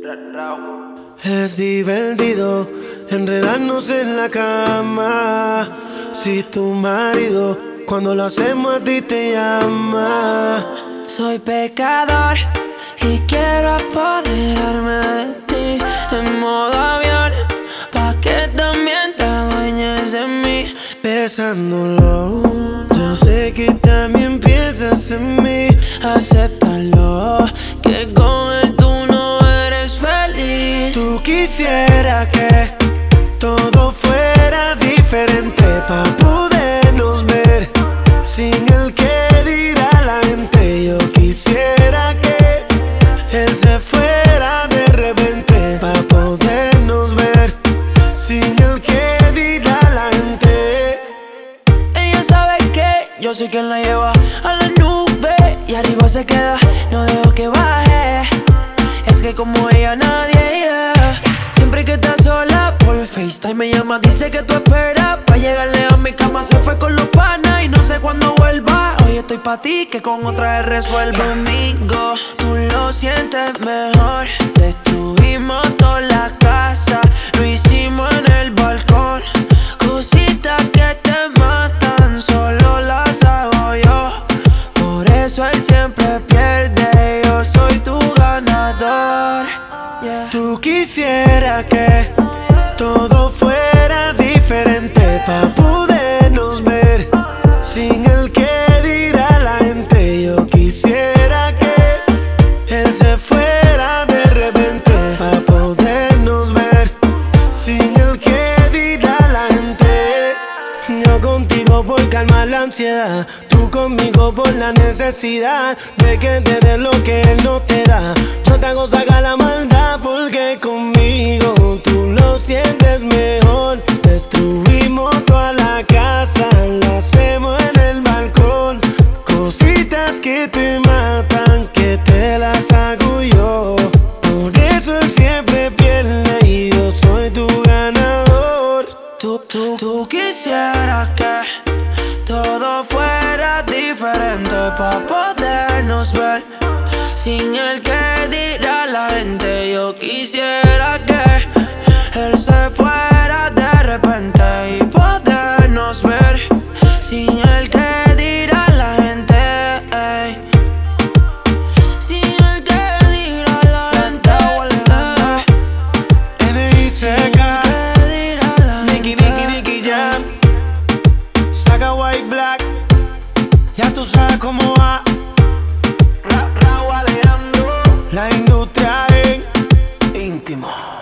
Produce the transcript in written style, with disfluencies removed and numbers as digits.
Es divertido enredarnos en la cama. Si tu marido cuando lo hacemos a ti te llama. Soy pecador y quiero apoderarme de ti en modo avión, pa' que también te adueñes de mí. Besándolo, yo sé que también piensas en mí. Acéptalo, que con él tú no eres feliz. Tú quisieras que todo fuera diferente, pa' podernos ver sin el que dirá la gente. Yo quisiera que él se fuera de repente, pa' podernos ver sin el que dirá la gente. Ella sabe que yo soy quien la lleva a la nube y arriba se queda, no dejo que baje. Es que como ella nadie, yeah. Siempre que estás sola por FaceTime me llama, dice que tú esperas pa' llegarle a mi cama. Se fue con los panas y no sé cuándo vuelva. Hoy estoy pa' ti, que con otra vez resuelva. Conmigo tú lo sientes mejor. Destruimos toda la casa, lo hicimos en el balcón. Cositas que te matan, solo las hago yo. Por eso él siempre pierde, yo soy tu ganador, yeah. Tú quisieras que todo fuera diferente, pa' podernos ver sin el que dirá la gente. Yo quisiera que él se fuera de repente, pa' podernos ver sin el que dirá la gente. Yo contigo por calmar la ansiedad, tú conmigo por la necesidad de que te dé lo que él no te da. Yo te hago sacar la maldad porque conmigo tú lo sientes mejor. Destruimos toda la casa, lo hacemos en el balcón. Cositas que te matan, que te las hago yo. Por eso él siempre pierde y yo soy tu ganador. Tú quisieras que todo fuera diferente, pa' podernos ver sin el que dirá la gente. Yo quisiera que él se fuera de repente y podernos ver sin el que dirá la gente, ey. Sin el que dirá la gente, N.I.C.K. Nicky Jam, saca White Black, ya tú sabes cómo va. Raúl Alejandro, la industria en íntimo.